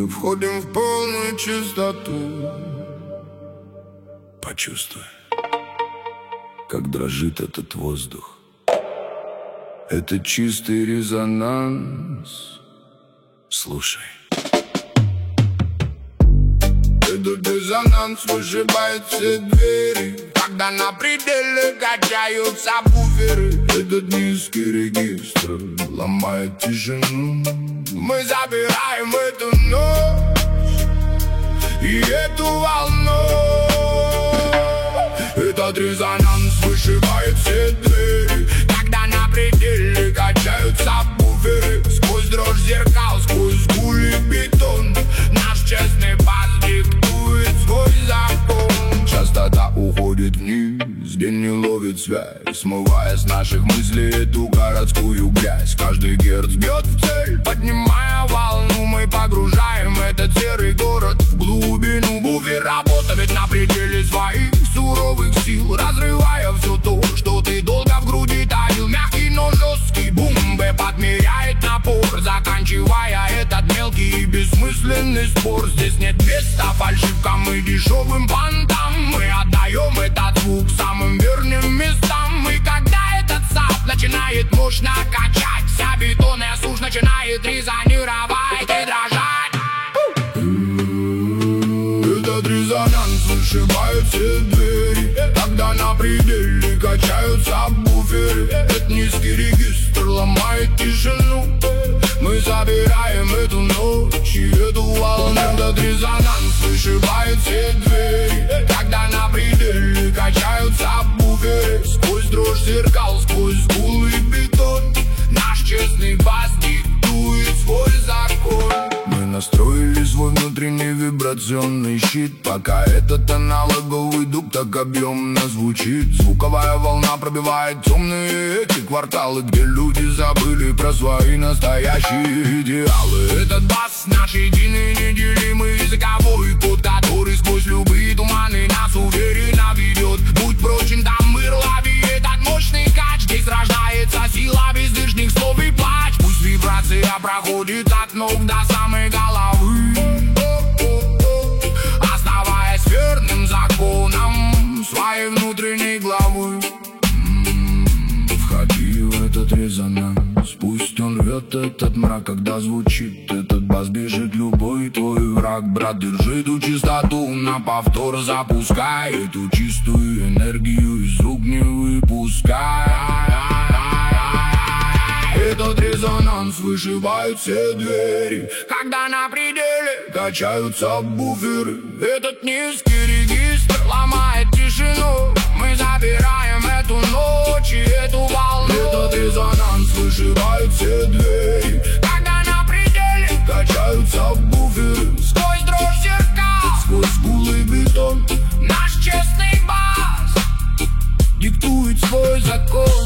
Мы входим в полную чистоту. Почувствуй, как дрожит этот воздух. Это чистый резонанс. Слушай. Этот резонанс вышибает все двери, когда на пределе качаются буферы. Этот низкий регистр ломает тишину. Мы забираем эту ночь и эту волну. Этот резонанс вышибает все двери, когда на пределе качаются буферы. Сквозь дрожь зеркал, сквозь гуль и бетон, наш честный бас диктует свой закон. Частота уходит вниз, день не ловит связь, смывая с наших мыслей эту городскую грязь. Каждый герц бьет в цель, поднимая волну. Мы погружаем этот серый город в глубину. Буфер работает на пределе своих суровых сил, разрывая все то, что ты долго в груди таил. Мягкий, но жесткий бум-бэп отмеряет напор, заканчивая этот мелкий и бессмысленный спор. Здесь нет места фальшивкам и дешевым понтам. Мы отдаем этот звук самым верным местам. И когда этот сап начинает мощно качаться, бетонная сушь начинает резонировать и дрожать. Этот резонанс вышибает все двери, когда на пределе качаются буферы. Этот низкий регистр ломает тишину. Мы забираем эту ночь и эту волну. Этот резонанс вышибает все двери, когда на пределе качаются буферы. Сквозь дрожь зеркал, сквозь гул и бетон, наш честный бас диктует свой закон. Мы настроили свой внутренний вибрационный щит, пока этот аналоговый дуб так объемно звучит. Звуковая волна пробивает темные эти кварталы, где люди забыли про свои настоящие идеалы. Этот бас наш единый неделимый языковой код, который сквозь любые туманы нас уверенно ведет. Будь прочен, там мир, лови этот мощный кач. Здесь рождается сила бездышных слов и плач. Пусть вибрация проходит от ног до самой головы, оставаясь верным законам своей внутренней главы. Входи в этот резонанс, пусть он рвет этот мрак, когда звучит этот бас. Бежит любой твой враг, брат, держи эту чистоту на повтор, запускай эту чистую энергию, из рук не выпускай. Этот резонанс вышибает все двери, когда на пределе качаются буферы. Этот низкий регистр ломает тишину. Мы забираем эту ночь и эту волну. Этот резонанс вышибает все двери, когда на пределе качаются буферы. Сквозь дрожь зеркал, сквозь гул и бетон, наш честный бас диктует свой закон.